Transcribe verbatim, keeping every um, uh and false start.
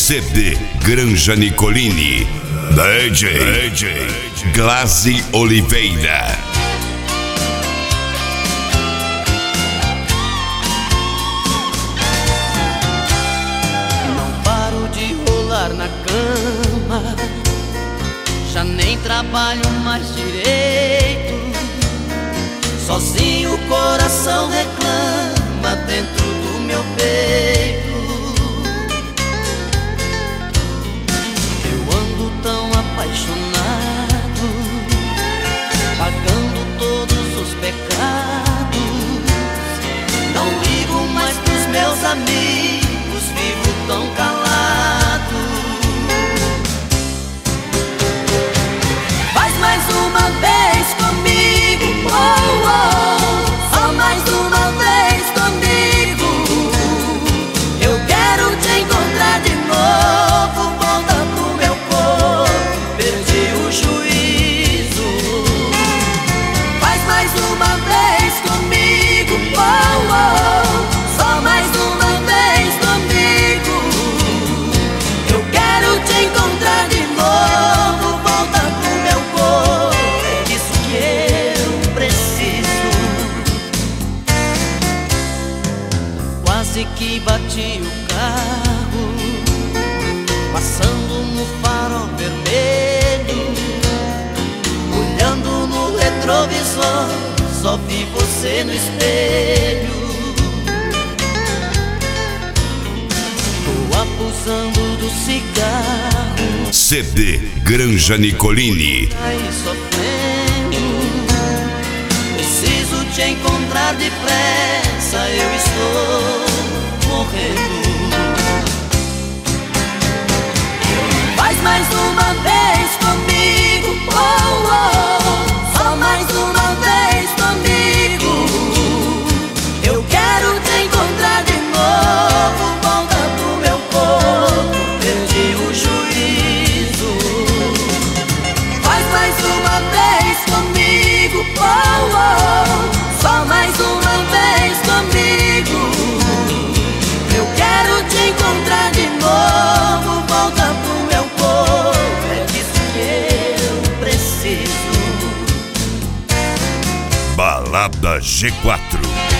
C D Granja Nicolini. D J, D J Glaze Oliveira. Não paro de rolar na cama, já nem trabalho mais direito. Sozinho o coração reclama dentro do meu peito. Eu ando tão apaixonado, pagando todos os pecados. Não ligo mais pros meus amigos, vivo tão calado. Faz mais uma vez comigo, oh, oh, só mais uma vez comigo. Eu quero te encontrar de novo, volta pro meu corpo, perdi o juízo. Faz mais uma vez comigo, oh, oh, só mais uma vez comigo. Eu quero te encontrar de novo, volta pro meu corpo, é isso que eu preciso. Quase que bati o carro, passando no farol vermelho. Olhando no retrovisor, só vi você no espelho. Tô abusando do cigarro, C D Granja Nicolini. aí sofrendo. Preciso te encontrar depressa, eu estou morrendo. Faz mais uma vez comigo, oh, oh, só mais uma vez comigo. Eu quero te encontrar de novo, volta pro meu corpo, perdi o juízo. Faz mais uma vez comigo, oh, oh, só mais uma vez comigo. Eu quero te encontrar de novo, volta pro meu corpo, é disso que eu preciso. Balada G quatro.